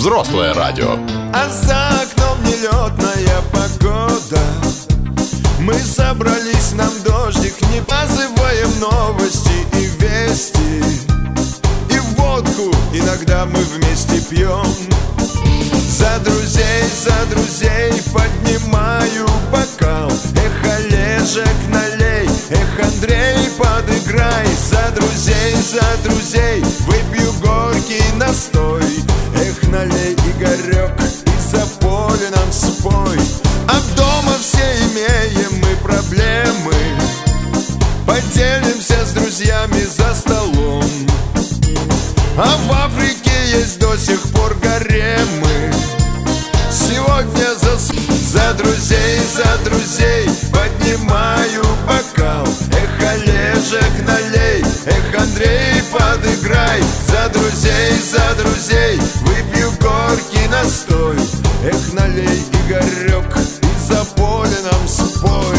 Взрослое радио. А за окном нелетная погода. Мы собрались, нам дождик, не позываем новости и вести. И водку иногда мы вместе пьем. За друзей поднимаю бокал. Эх, Олежек, налей, эх, Андрей, подыграй. За друзей выпью горький настой. Эх, налей, Игорек, и за поле нам спой. А дома все имеем мы проблемы. Поделимся с друзьями за столом. А в Африке есть до сих пор гаремы. Сегодня за друзей поднимаю бокал. Эх, Олежек, налей, эх, Андрей, подыграй. За друзей выпью горький настой. Эх, налей, Игорек, и за поле нам спой.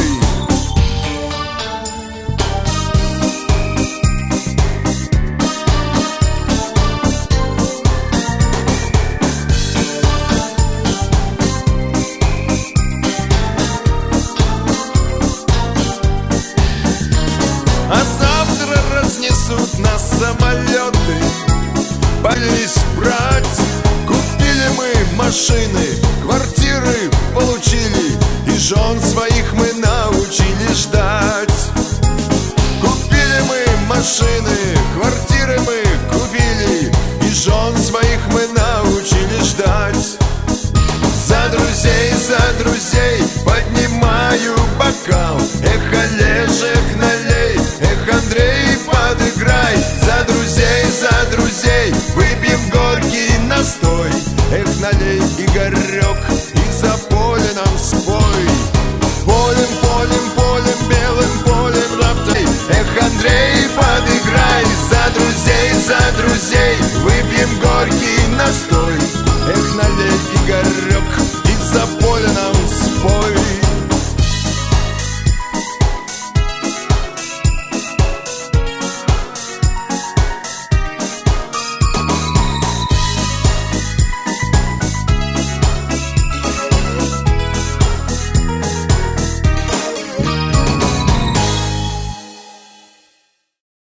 А завтра разнесут нас самолеты. Полились брать. Купили мы машины, квартиры получили, и жен своих мы научили ждать. Купили мы машины, квартиры мы купили, и жен своих мы научили ждать. За друзей поднимаю бокал. Эх,